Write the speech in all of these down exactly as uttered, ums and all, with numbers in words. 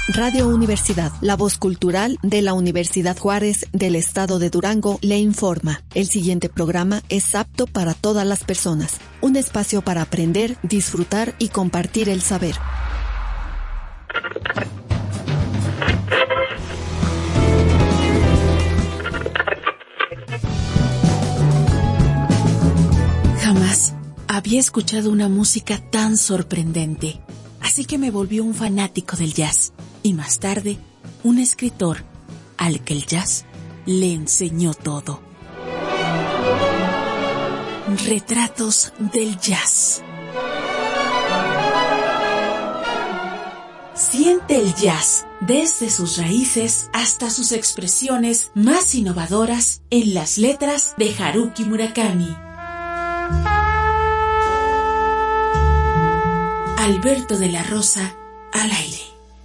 Radio Universidad, la voz cultural de la Universidad Juárez del Estado de Durango, le informa. El siguiente programa es apto para todas las personas. Un espacio para aprender, disfrutar y compartir el saber. Jamás había escuchado una música tan sorprendente, así que me volví un fanático del jazz y más tarde un escritor al que el jazz le enseñó todo. Retratos del jazz. Siente el jazz desde sus raíces hasta sus expresiones más innovadoras en las letras de Haruki Murakami. Alberto de la Rosa al aire.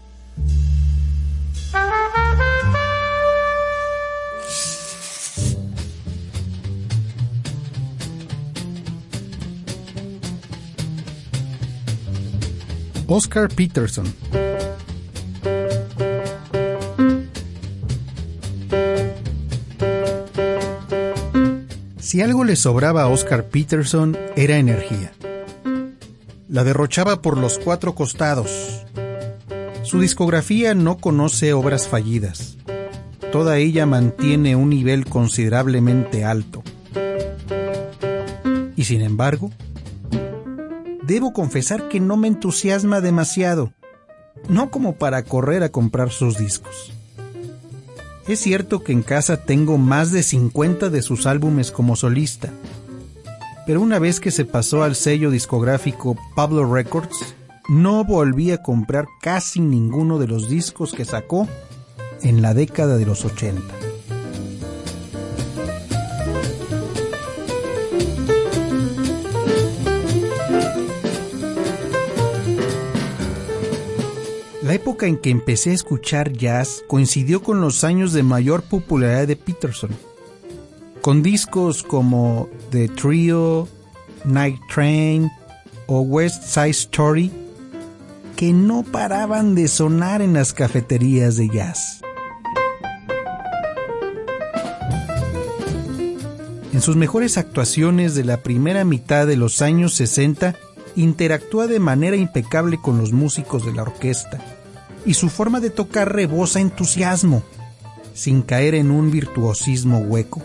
Oscar Peterson. Si algo le sobraba a Oscar Peterson, era energía. La derrochaba por los cuatro costados. Su discografía no conoce obras fallidas. Toda ella mantiene un nivel considerablemente alto. Y sin embargo, debo confesar que no me entusiasma demasiado, no como para correr a comprar sus discos. Es cierto que en casa tengo más de cincuenta de sus álbumes como solista, pero una vez que se pasó al sello discográfico Pablo Records, no volví a comprar casi ninguno de los discos que sacó en la década de los ochenta. La época en que empecé a escuchar jazz coincidió con los años de mayor popularidad de Peterson, con discos como The Trio, Night Train o West Side Story, que no paraban de sonar en las cafeterías de jazz. En sus mejores actuaciones de la primera mitad de los años sesenta, interactúa de manera impecable con los músicos de la orquesta, y su forma de tocar rebosa entusiasmo, sin caer en un virtuosismo hueco.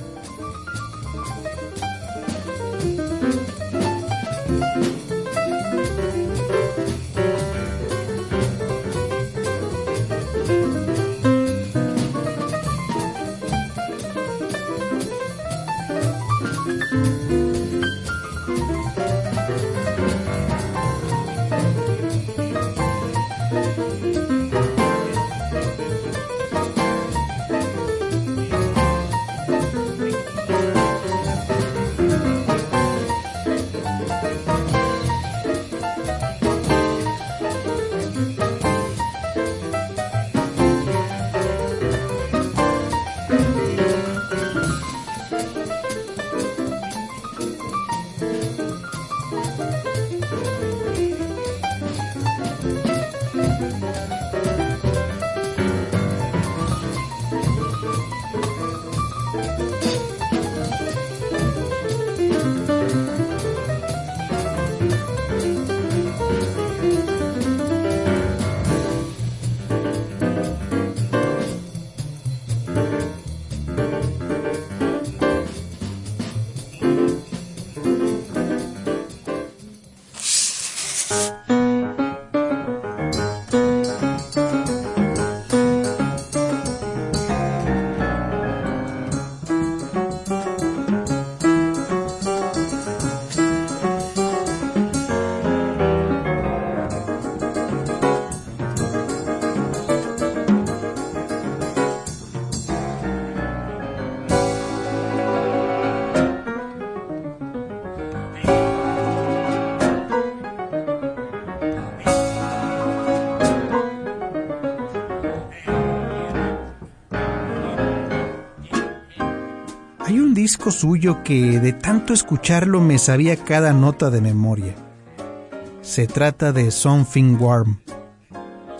Hay un disco suyo que de tanto escucharlo me sabía cada nota de memoria. Se trata de Something Warm.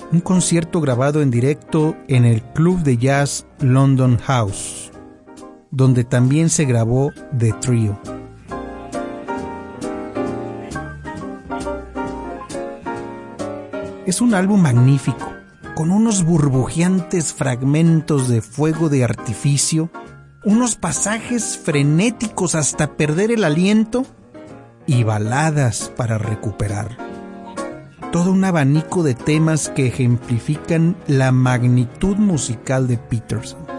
un concierto grabado en directo en el Club de Jazz London House, donde también se grabó The Trio. Es un álbum magnífico, con unos burbujeantes fragmentos de fuego de artificio, unos pasajes frenéticos hasta perder el aliento y baladas para recuperar. Todo un abanico de temas que ejemplifican la magnitud musical de Peterson.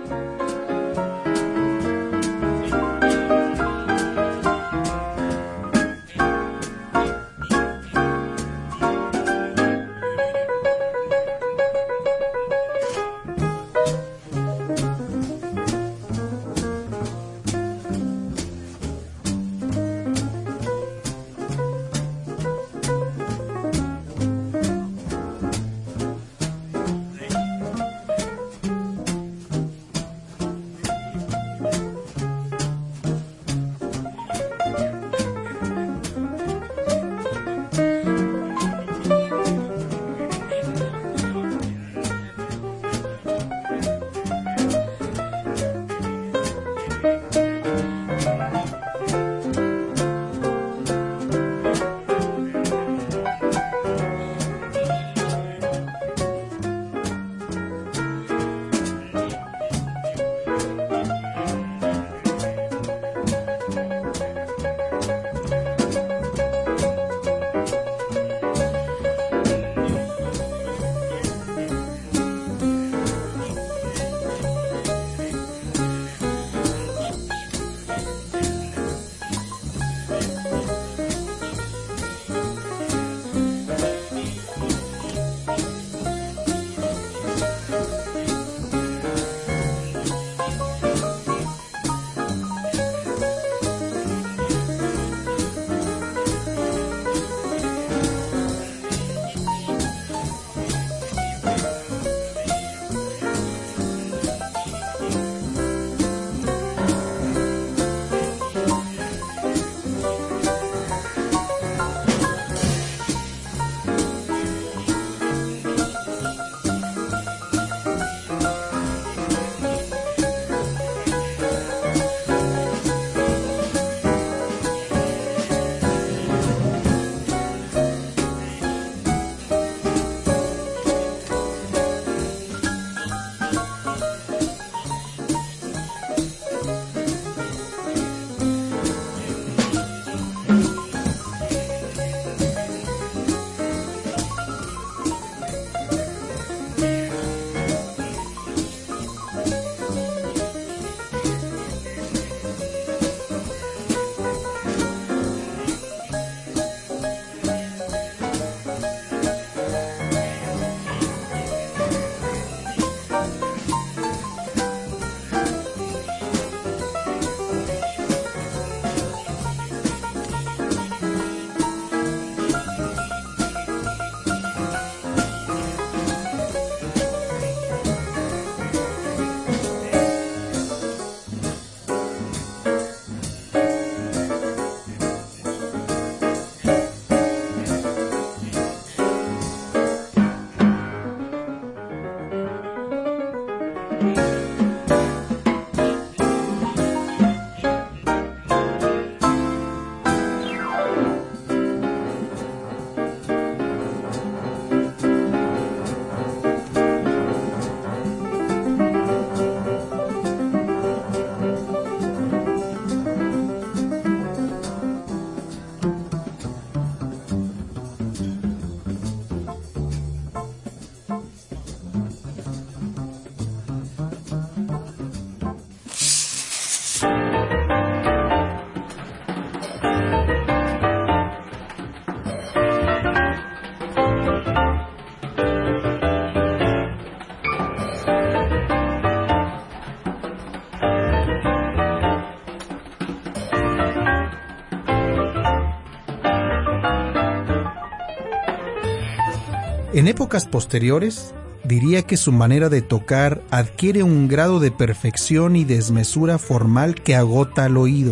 En épocas posteriores, diría que su manera de tocar adquiere un grado de perfección y desmesura formal que agota al oído,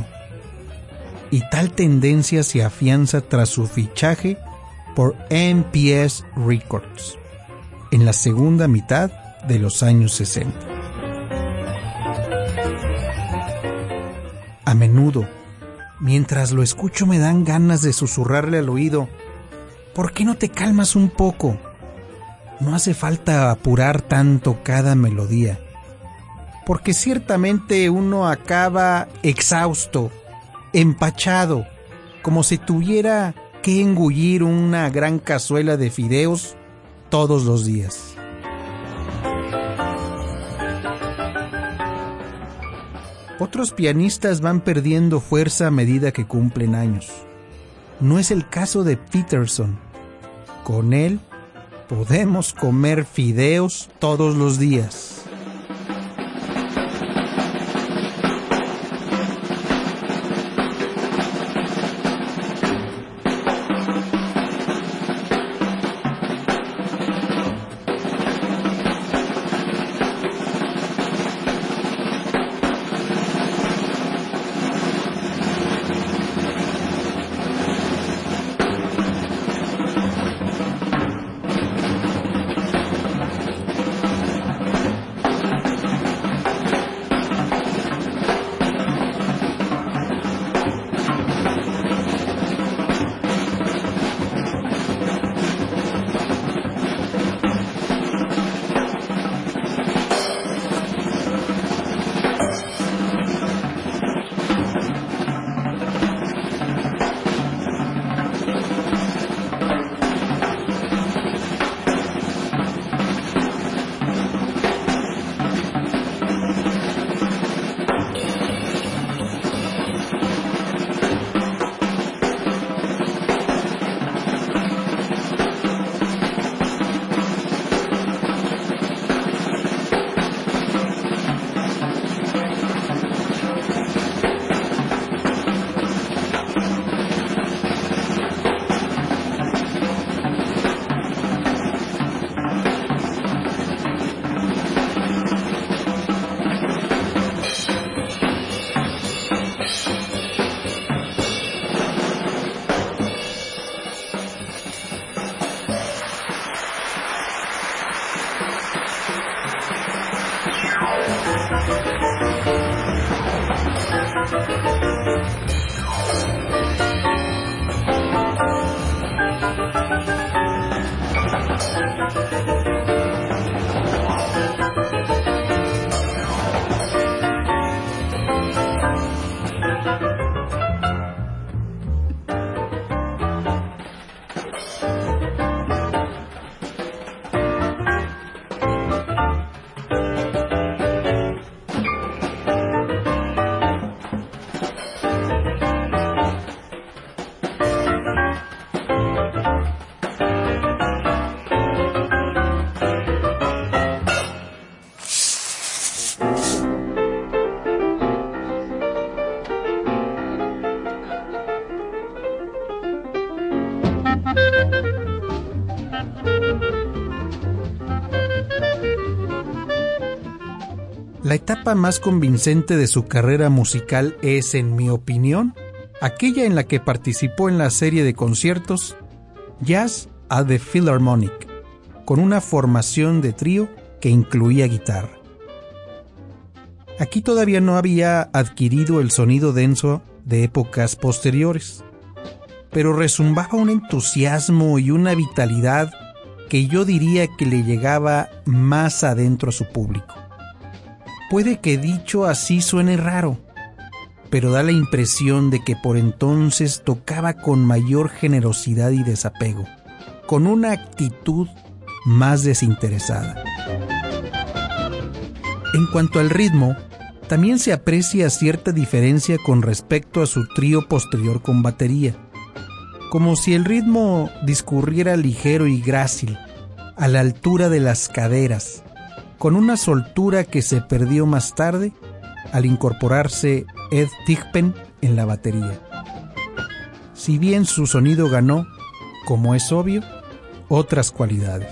y tal tendencia se afianza tras su fichaje por M P S Records. en la segunda mitad de los años sesenta. A menudo, mientras lo escucho, me dan ganas de susurrarle al oído: ¿por qué no te calmas un poco? No hace falta apurar tanto cada melodía, porque ciertamente uno acaba exhausto, empachado, como si tuviera que engullir una gran cazuela de fideos todos los días. Otros pianistas van perdiendo fuerza a medida que cumplen años. No es el caso de Peterson. Con él podemos comer fideos todos los días. La etapa más convincente de su carrera musical es, en mi opinión, aquella en la que participó en la serie de conciertos Jazz at the Philharmonic, con una formación de trío que incluía guitarra. Aquí todavía no había adquirido el sonido denso de épocas posteriores, pero rezumbaba un entusiasmo y una vitalidad que yo diría que le llegaba más adentro a su público. Puede que dicho así suene raro, pero da la impresión de que por entonces tocaba con mayor generosidad y desapego, con una actitud más desinteresada. En cuanto al ritmo, también se aprecia cierta diferencia con respecto a su trío posterior con batería, como si el ritmo discurriera ligero y grácil, a la altura de las caderas, con una soltura que se perdió más tarde al incorporarse Ed Thigpen en la batería. Si bien su sonido ganó, como es obvio, otras cualidades.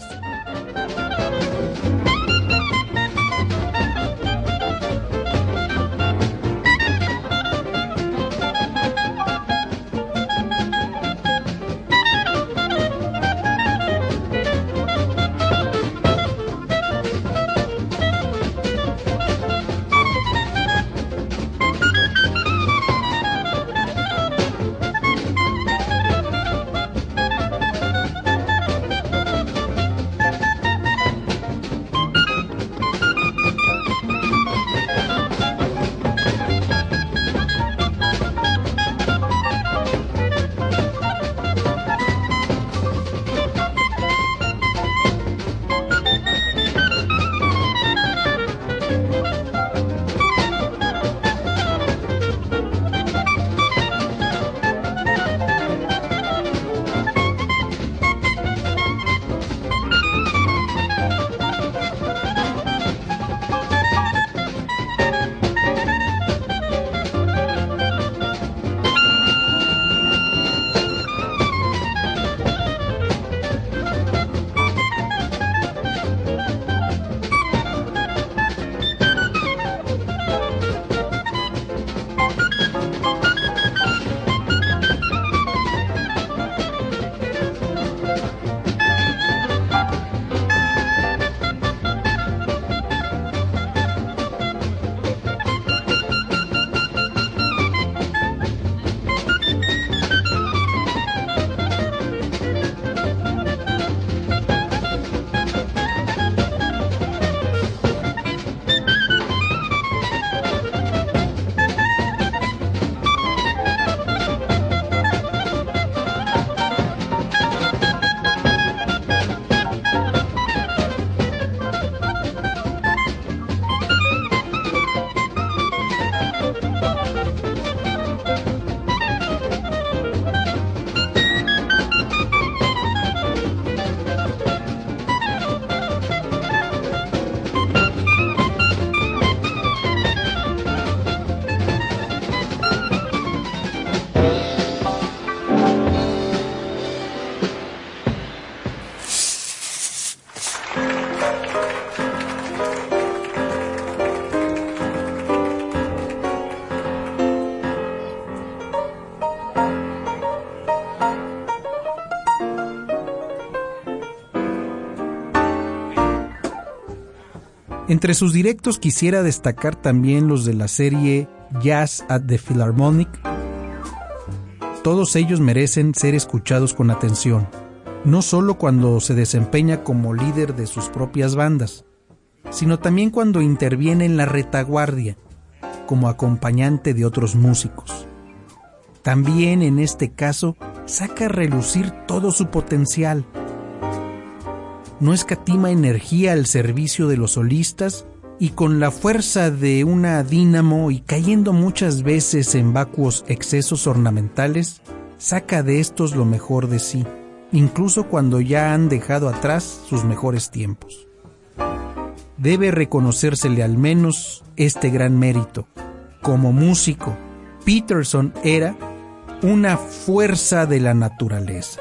Entre sus directos quisiera destacar también los de la serie Jazz at the Philharmonic. Todos ellos merecen ser escuchados con atención, no solo cuando se desempeña como líder de sus propias bandas, sino también cuando interviene en la retaguardia, como acompañante de otros músicos. También en este caso saca a relucir todo su potencial. No escatima energía al servicio de los solistas y con la fuerza de una dínamo y cayendo muchas veces en vacuos excesos ornamentales, saca de estos lo mejor de sí, incluso cuando ya han dejado atrás sus mejores tiempos. Debe reconocérsele al menos este gran mérito. Como músico, Peterson era una fuerza de la naturaleza.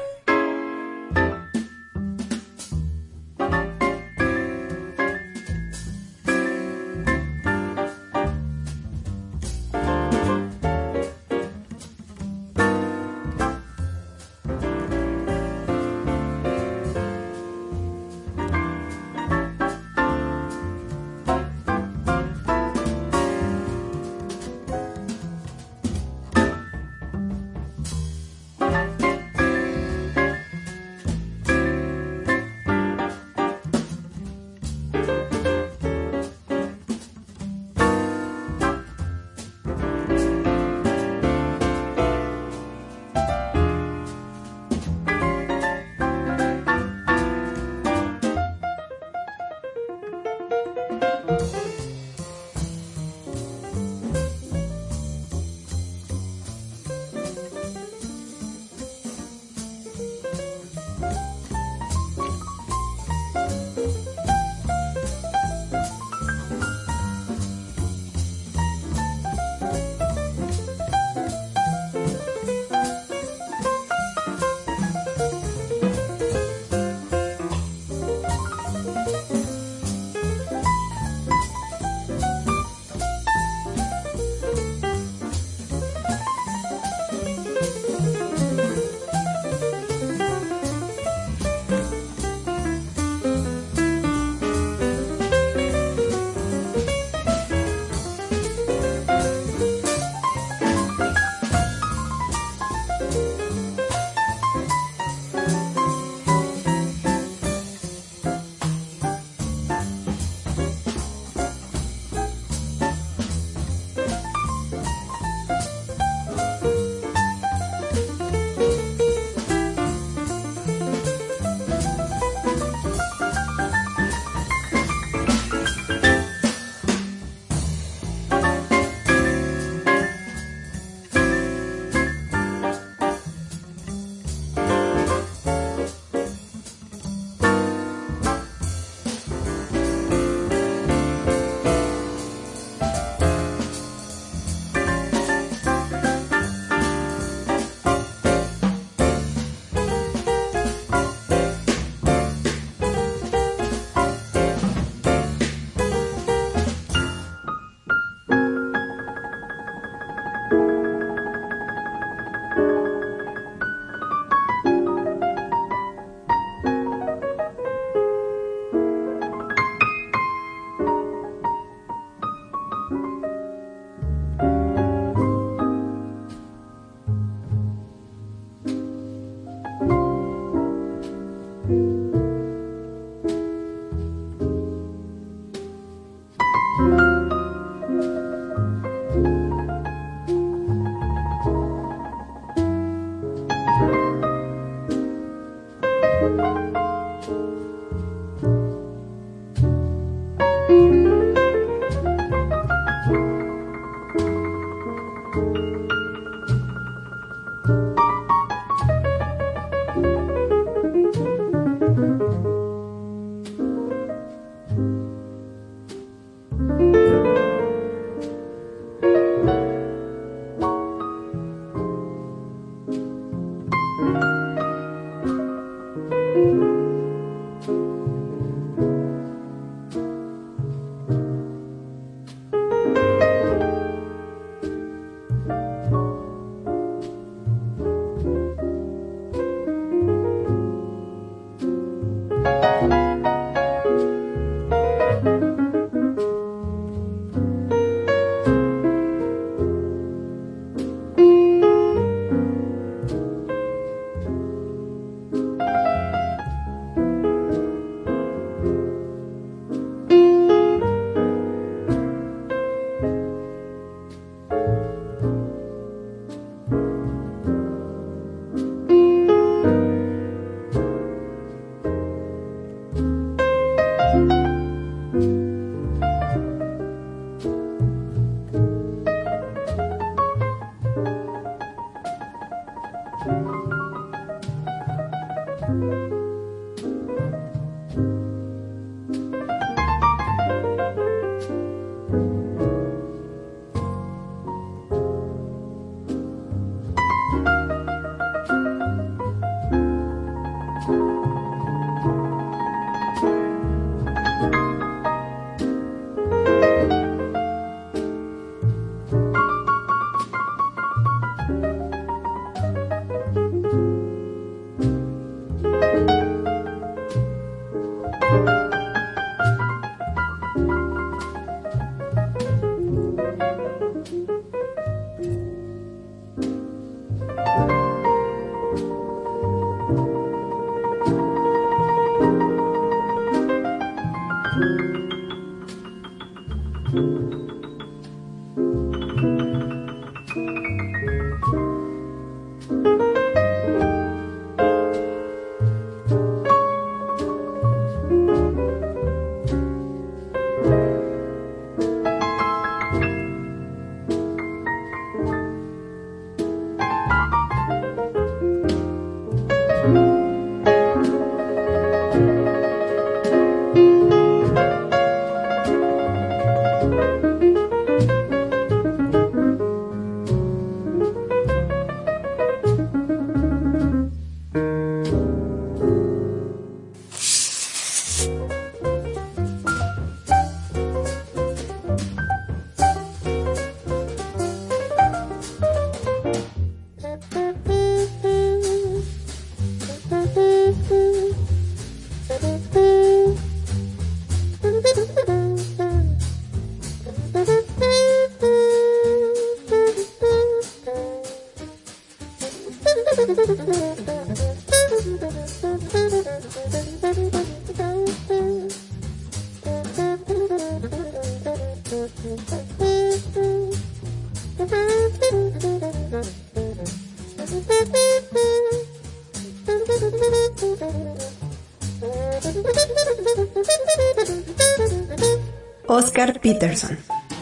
Oscar Peterson.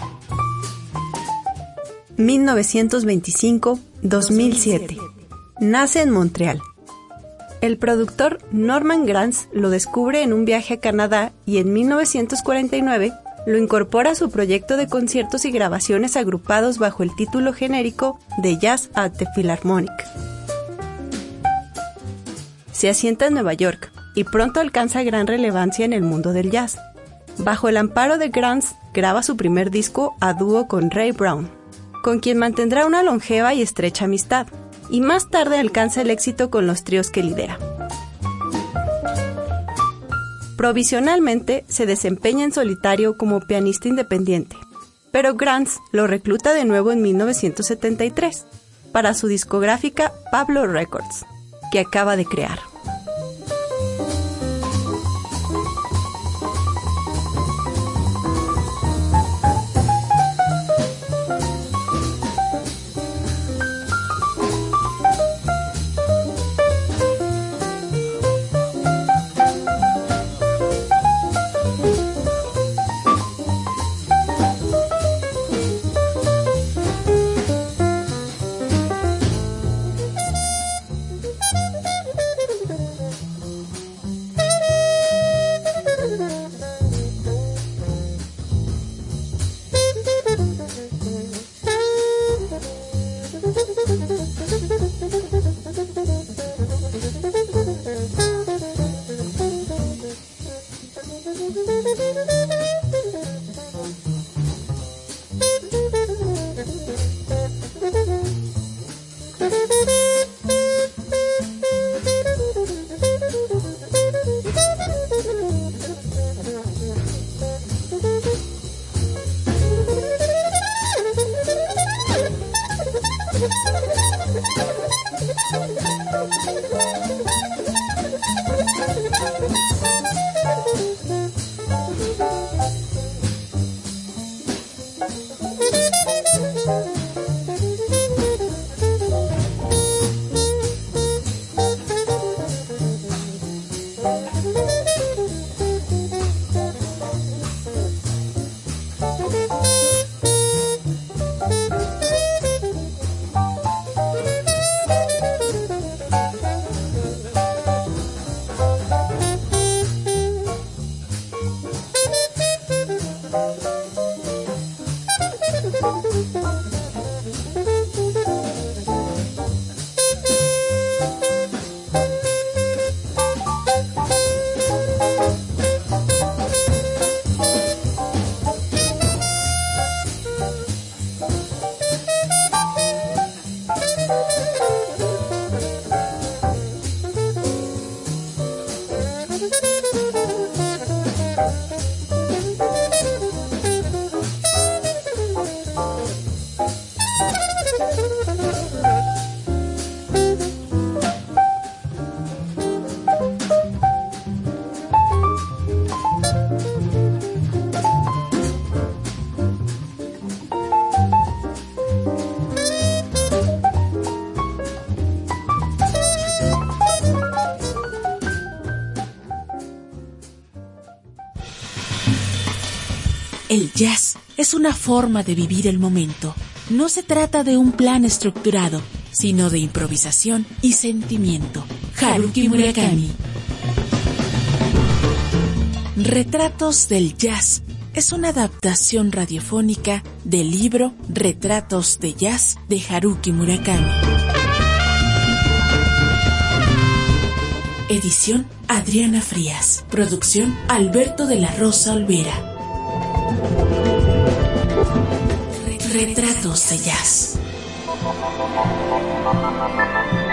mil novecientos veinticinco a dos mil siete. Nace en Montreal. El productor Norman Granz lo descubre en un viaje a Canadá y en mil novecientos cuarenta y nueve lo incorpora a su proyecto de conciertos y grabaciones agrupados bajo el título genérico de Jazz at the Philharmonic. Se asienta en Nueva York y pronto alcanza gran relevancia en el mundo del jazz. Bajo el amparo de Granz, graba su primer disco a dúo con Ray Brown, con quien mantendrá una longeva y estrecha amistad, y más tarde alcanza el éxito con los tríos que lidera. Provisionalmente se desempeña en solitario como pianista independiente, pero Granz lo recluta de nuevo en mil novecientos setenta y tres para su discográfica Pablo Records, que acaba de crear. El jazz es una forma de vivir el momento. No se trata de un plan estructurado, sino de improvisación y sentimiento. Haruki Murakami. Retratos del Jazz es una adaptación radiofónica del libro Retratos de Jazz de Haruki Murakami. Edición Adriana Frías. Producción Alberto de la Rosa Olvera. Retratos de Jazz.